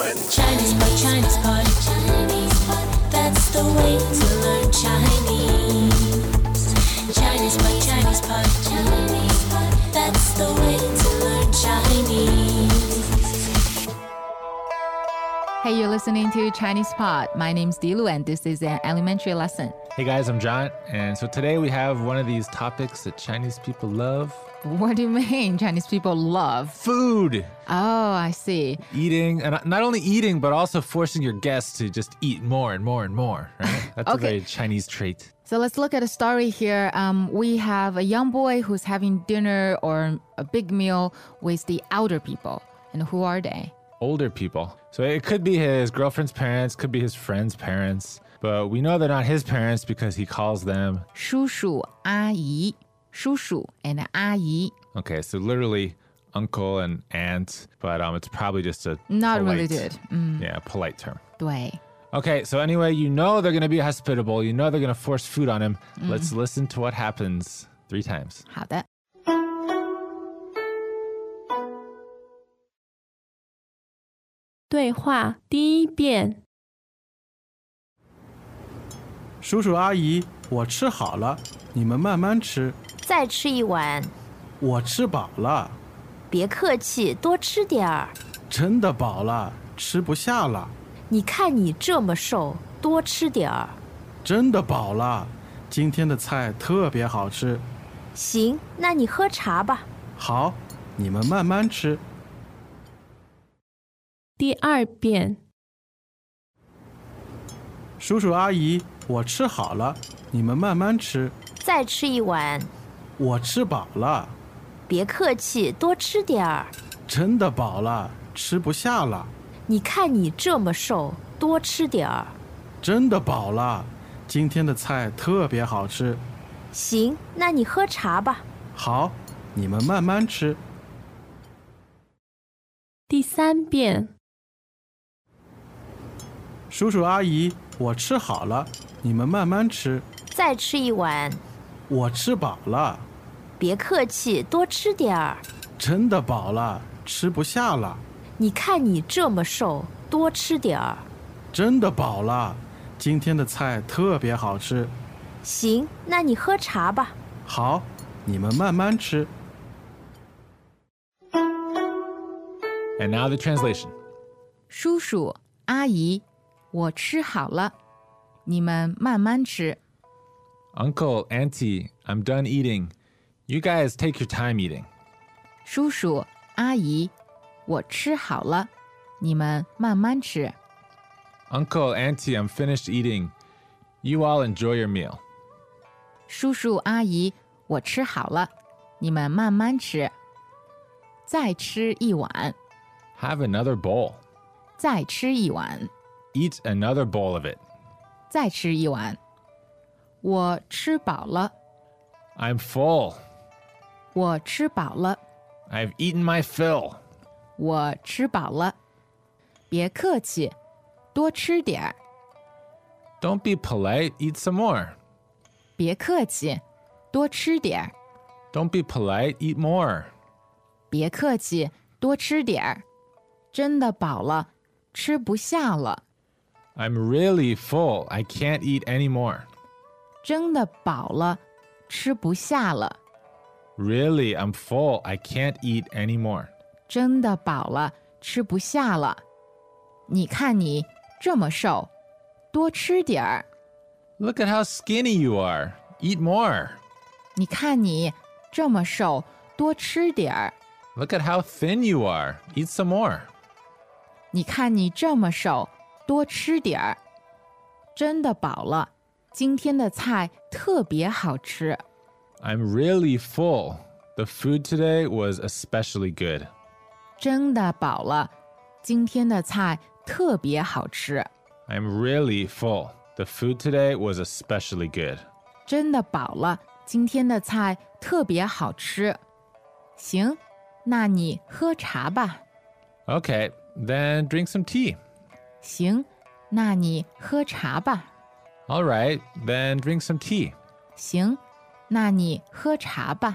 Chinese pot, Chinese pot, Chinese pot. That's the way to learn Chinese. Chinese pot, Chinese pot, Chinese pot. That's the way to learn Chinese. Hey, you're listening to Chinese Pod. My name's Dilu, and this is an elementary lesson. Hey guys, I'm John, and so today we have one of these topics that Chinese people love. What do you mean Chinese people love? Food! Oh, I see. Eating, and not only eating, but also forcing your guests to just eat more and more and more, right? That's Okay. a very Chinese trait. So let's look at a story here. We have a young boy who's having dinner or a big meal with the elder people. And who are they? Older people. So it could be his girlfriend's parents, could be his friend's parents, but we know they're not his parents because he calls them 叔叔阿姨叔叔 and 阿姨 Okay, so literally uncle and aunt, but it's probably just a Not polite, related. Yeah, polite term. 对 Okay, so anyway, you know they're going to be hospitable. You know they're going to force food on him. Let's listen to what happens 3 times. 好的对话第一遍， 叔叔阿姨，我吃好了，你们慢慢吃。 再吃一碗， 我吃饱了， 别客气，多吃点儿。 真的饱了，吃不下了。 你看你这么瘦，多吃点儿。 真的饱了，今天的菜特别好吃。 行，那你喝茶吧。 好，你们慢慢吃。 第二遍， 叔叔阿姨，我吃好了，你们慢慢吃。 再吃一碗， 我吃饱了， 别客气，多吃点儿。 真的饱了，吃不下了。 你看你这么瘦，多吃点儿。 真的饱了，今天的菜特别好吃。 行，那你喝茶吧。 好，你们慢慢吃。 第三遍， 叔叔阿姨，我吃好了，你们慢慢吃。 再吃一碗， 我吃饱了， 别客气，多吃点儿。 真的饱了，吃不下了。 你看你这么瘦，多吃点儿。 真的饱了，今天的菜特别好吃。 行，那你喝茶吧。 好，你们慢慢吃。 And now the translation. 叔叔阿姨我吃好了你们慢慢吃 Uncle, Auntie, I'm done eating. You guys take your time eating. 叔叔阿姨我吃好了你们慢慢吃 Uncle, Auntie, I'm finished eating. You all enjoy your meal. 叔叔阿姨我吃好了你们慢慢吃再吃一碗 Have another bowl. 再吃一碗 Eat another bowl of it. 再吃一碗我吃饱了 I'm full. 我吃饱了 I've eaten my fill. 我吃饱了别客气多吃点儿 Don't be polite, eat some more. 别客气多吃点儿 Don't be polite, eat more. 别客气多吃点儿真的饱了吃不下了 I'm really full. I can't eat anymore. 真的饱了吃不下了 Really, I'm full. I can't eat anymore. 真的饱了吃不下了你看你这么瘦多吃点儿 Look at how skinny you are. Eat more. 你看你这么瘦多吃点儿 Look at how thin you are. Eat some more. 你看你这么瘦多吃点儿真的饱了今天的菜特别好吃 I'm really full. The food today was especially good. 真的饱了今天的菜特别好吃 I'm really full. The food today was especially good. 真的饱了今天的菜特别好吃行那你喝茶吧 Okay, then drink some tea. 行那你喝茶吧 All right, then drink some tea. 行那你喝茶吧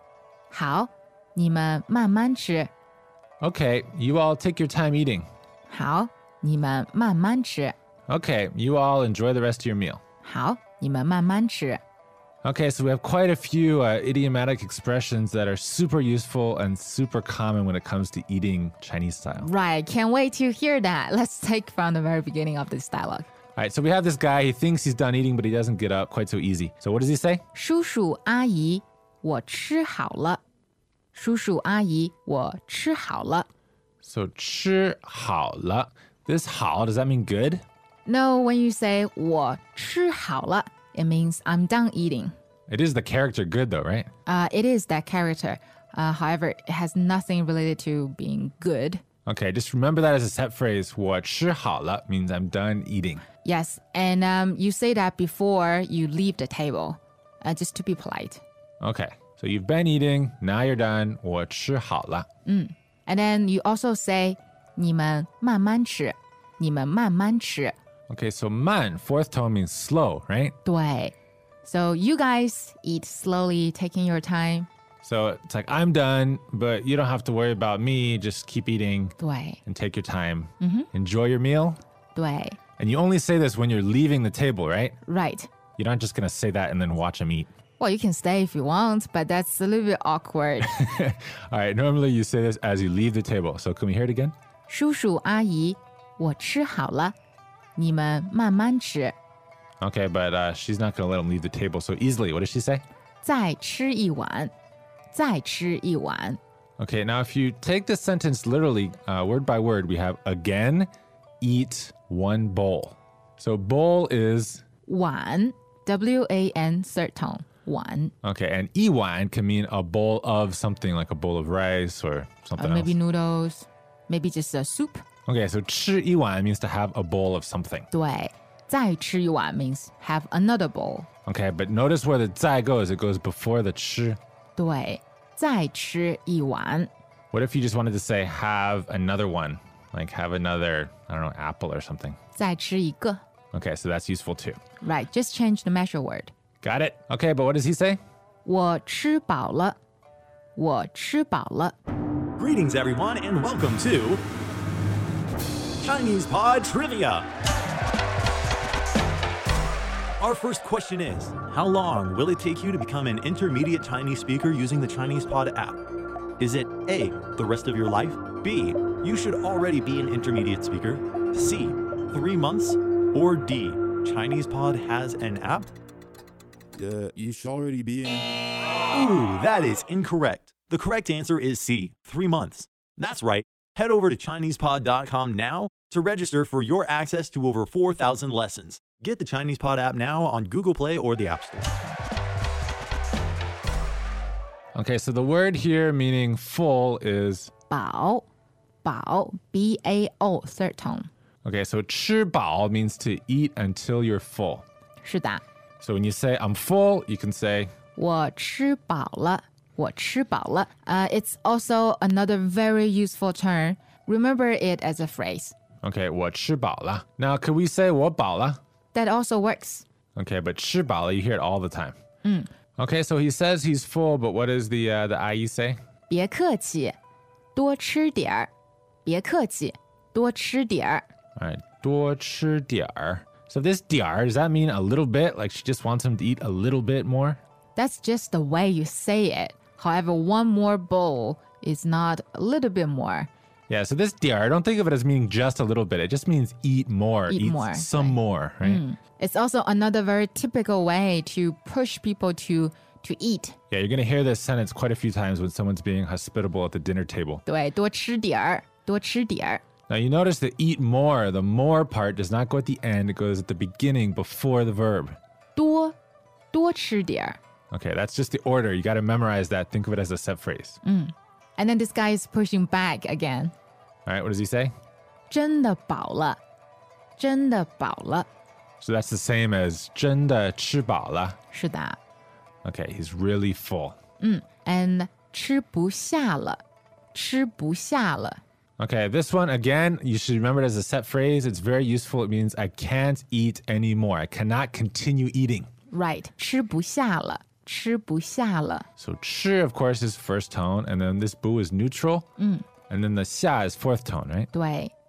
好你们慢慢吃 Okay, you all take your time eating. 好，你们慢慢吃。 Okay, you all enjoy the rest of your meal. 好，你们慢慢吃。 Okay, so we have quite a few idiomatic expressions that are super useful and super common when it comes to eating Chinese style. Right, can't wait to hear that. Let's take from the very beginning of this dialogue. All right, so we have this guy. He thinks he's done eating, but he doesn't get up quite so easy. So what does he say? 叔叔阿姨，我吃好了。叔叔阿姨，我吃好了。 So 吃好了. This 好, does that mean good? No, when you say 我吃好了, it means I'm done eating. It is the character good though, right? It is that character. However, it has nothing related to being good. Okay, just remember that as a set phrase. 我吃好了 means I'm done eating. Yes, and you say that before you leave the table, just to be polite. Okay, so you've been eating, now you're done. 我吃好了. And then you also say 你们慢慢吃，你们慢慢吃。 Okay, so 慢, fourth tone means slow, right? 对. So you guys eat slowly, taking your time. So it's like, I'm done, but you don't have to worry about me. Just keep eating 对 and take your time. Enjoy your meal. 对 And you only say this when you're leaving the table, right? Right. You're not just going to say that and then watch them eat. Well, you can stay if you want, but that's a little bit awkward. All right, normally you say this as you leave the table. So can we hear it again? 叔叔阿姨，我吃好了，你们慢慢吃。 Okay, but she's not going to let him leave the table so easily. What does she say? 再吃一碗，再吃一碗。 Okay, now if you take this sentence literally, word by word, we have again, eat one bowl. So bowl is, 碗 W-A-N third tone 碗 okay, and 一碗 can mean a bowl of something like a bowl of rice or something maybe else. noodles, maybe just a soup. Okay, so 吃一碗 means to have a bowl of something. 对，再吃一碗 means have another bowl. Okay, but notice where the 在 goes. It goes before the 吃. 对，再吃一碗。 What if you just wanted to say have another one? Like have another, I don't know, apple or something. 再吃一个 Okay, so that's useful too. Right, just change the measure word. Got it? Okay, but what does he say? 我吃饱了，我吃饱了。 Greetings, everyone, and welcome to Chinese Pod Trivia. Our first question is, how long will it take you to become an intermediate Chinese speaker using the Chinese Pod app? Is it A, the rest of your life? B, you should already be an intermediate speaker? C, 3 months? Or D, Chinese Pod has an app? You should already be in. Ooh, that is incorrect. The correct answer is C, 3 months. That's right. Head over to ChinesePod.com now to register for your access to over 4,000 lessons. Get the Chinese Pod app now on Google Play or the App Store. Okay, so the word here meaning full is, 饱，饱 B-A-O third tone. okay, so 吃饱 means to eat until you're full. 是的， So when you say I'm full, you can say, 我吃饱了，我吃饱了。It's also another very useful term. Remember it as a phrase. okay, 我吃饱了. Now, could we say 我饱了? That also works. Okay, but 吃饱了, you hear it all the time. Okay, so he says he's full, but what does the阿姨 say? 别客气，多吃点儿。别客气，多吃点儿。 All right, 多吃点儿. So this 点儿, does that mean a little bit? Like she just wants him to eat a little bit more? That's just the way you say it. However, one more bowl is not a little bit more. Yeah, so this 点儿, don't think of it as meaning just a little bit. It just means eat more, Eat more, some right. more, right? It's also another very typical way to push people to eat. Yeah, you're going to hear this sentence quite a few times when someone's being hospitable at the dinner table. 对，多吃点儿，多吃点儿。 Now you notice the eat more, the more part does not go at the end, it goes at the beginning before the verb. 多，多吃点儿。 Okay, that's just the order. You got to memorize that. Think of it as a set phrase. And then this guy is pushing back again. All right, what does he say? 真的饱了，真的饱了。 So that's the same as 真的吃饱了. 是的 Okay, he's really full. ，and 吃不下了，吃不下了。 Okay, this one, again, you should remember it as a set phrase. It's very useful. It means I can't eat anymore. I cannot continue eating. Right，吃不下了，吃不下了。 So 吃, of course, is first tone, and then this bu is neutral. And then the 下 is fourth tone, right? 对，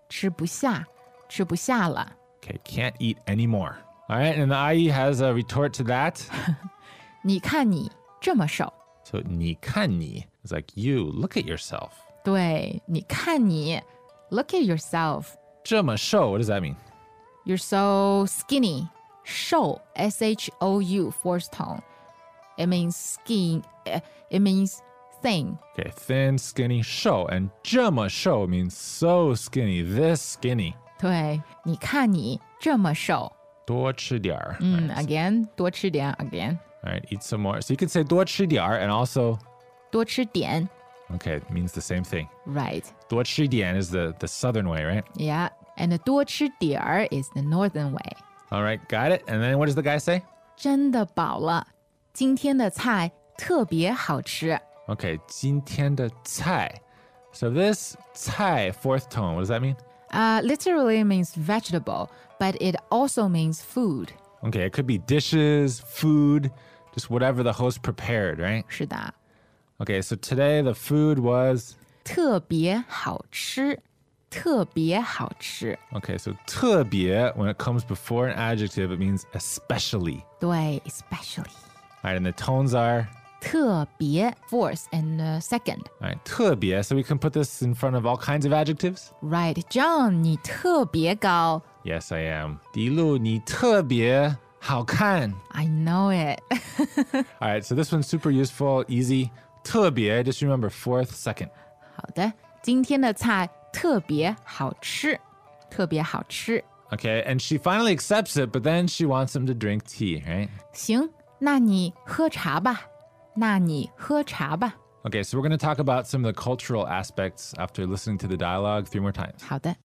吃不下，吃不下了。 Okay, can't eat anymore. All right, and the ayi has a retort to that. 你看你这么瘦。 So 你看你 is like you, look at yourself. 对，你看你 look at yourself. 这么瘦, what does that mean? You're so skinny. 瘦 S-H-O-U fourth tone. It means skin. It means thin. Okay, thin, skinny, 瘦. And 这么瘦 means so skinny, this skinny. 对，你看你这么瘦。 多吃点儿. Again, 多吃点 again. All right, eat some more. So you could say 多吃点儿 and also, 多吃点 okay, it means the same thing. Right. 多吃点 is the southern way, right? Yeah. And 多吃点儿 is the northern way. All right, got it. And then what does the guy say? 真的饱了，今天的菜特别好吃。 Okay, 今天的菜. So this 菜, fourth tone, what does that mean? Literally means vegetable, but it also means food. Okay, it could be dishes, food, just whatever the host prepared, right? 是的， Okay, so today the food was... 特別好吃，特別好吃。 Okay, so 特别, when it comes before an adjective, it means especially. 对 especially. All right, and the tones are... 特別 fourth and second. All right, 特别, so we can put this in front of all kinds of adjectives. Right, John, 你特別高。 Yes, I am. 迪路,你特别好看. I know it. All right, so this one's super useful, easy. 特别, just remember fourth, second. 好的，今天的菜特別好吃，特別好吃。 Okay, and she finally accepts it, but then she wants him to drink tea, right? 行，那你喝茶吧，那你喝茶吧。 Okay, so we're going to talk about some of the cultural aspects after listening to the dialogue 3 more times. 好的。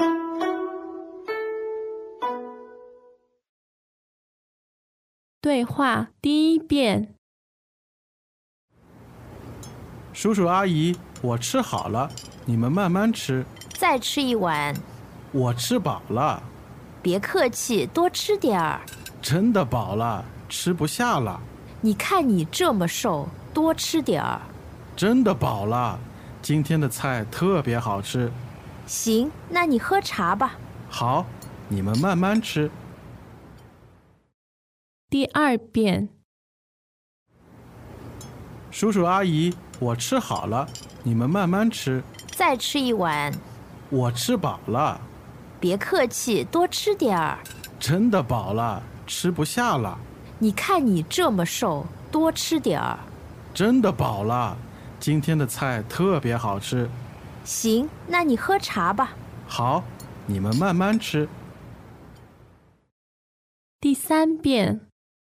对话第一遍， 叔叔阿姨，我吃好了，你们慢慢吃。 再吃一碗， 我吃饱了， 别客气，多吃点儿。 真的饱了，吃不下了。 你看你这么瘦，多吃点儿。 真的饱了，今天的菜特别好吃。 行，那你喝茶吧。 好，你们慢慢吃。 第二遍， 叔叔阿姨，我吃好了，你们慢慢吃。 再吃一碗， 我吃饱了， 别客气，多吃点儿。 真的饱了，吃不下了。 你看你这么瘦，多吃点儿。 真的饱了，今天的菜特别好吃。 行，那你喝茶吧。 好，你们慢慢吃。 第三遍，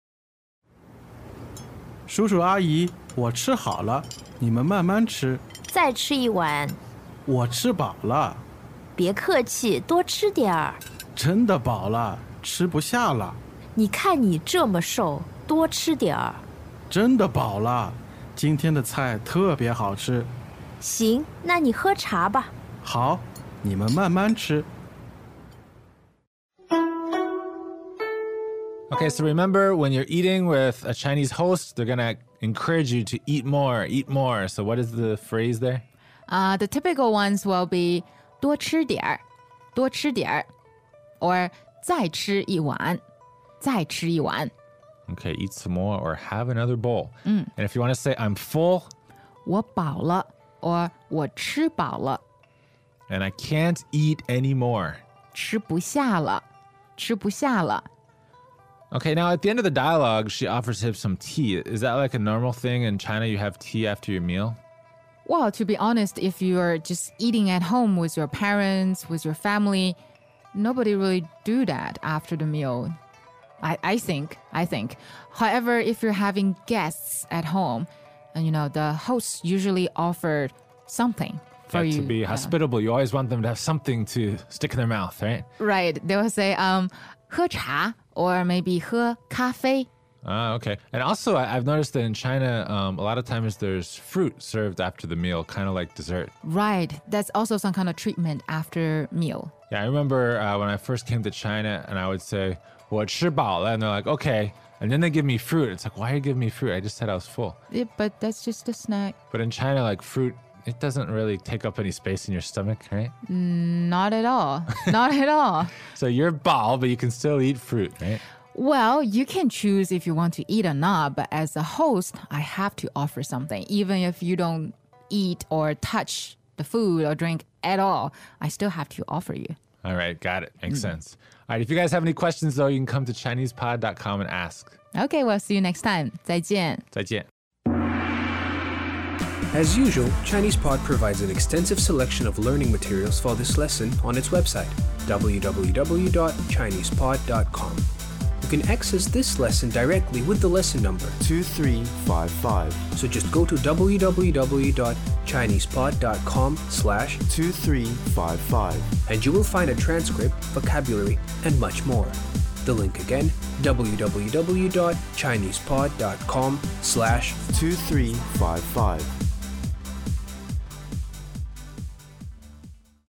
叔叔阿姨，我吃好了，你们慢慢吃。 再吃一碗， 我吃饱了， 别客气，多吃点儿。 真的饱了，吃不下了。 你看你这么瘦，多吃点儿。 真的饱了，今天的菜特别好吃。 行，那你喝茶吧。 好，你们慢慢吃。 Okay, so remember when you're eating with a Chinese host, they're going to encourage you to eat more, eat more. So what is the phrase there? The typical ones will be 多吃点儿，多吃点儿 or 再吃一碗，再吃一碗。 Okay, eat some more or have another bowl. And if you want to say I'm full 我饱了 or 我吃饱了， and I can't eat anymore. 吃不下了，吃不下了。 Okay, now at the end of the dialogue, she offers him some tea. Is that like a normal thing in China? You have tea after your meal? Well, to be honest, if you're just eating at home with your parents, with your family, nobody really do that after the meal. I think. However, if you're having guests at home, and you know, the hosts usually offer something for you. To be hospitable, you always want them to have something to stick in their mouth, right? Right. They will say, 喝茶 or maybe 喝咖啡. Okay. And also, I've noticed that in China, a lot of times there's fruit served after the meal, kind of like dessert. Right. That's also some kind of treatment after meal. Yeah, I remember when I first came to China and I would say, 我吃饱了, and they're like, okay. And then they give me fruit. It's like, why are you giving me fruit? I just said I was full. Yeah, but that's just a snack. But in China, like fruit it doesn't really take up any space in your stomach, right? Not at all. Not at all. So you're bao, but you can still eat fruit, right? Well, you can choose if you want to eat or not, but as a host, I have to offer something. Even if you don't eat or touch the food or drink at all, I still have to offer you. All right, got it. Makes sense. All right, if you guys have any questions, though, you can come to ChinesePod.com and ask. Okay, well, see you next time. 再见. 再见. As usual, ChinesePod provides an extensive selection of learning materials for this lesson on its website, www.chinesepod.com. You can access this lesson directly with the lesson number 2355. So just go to www.chinesepod.com/2355 and you will find a transcript, vocabulary, and much more. The link again, www.chinesepod.com/2355.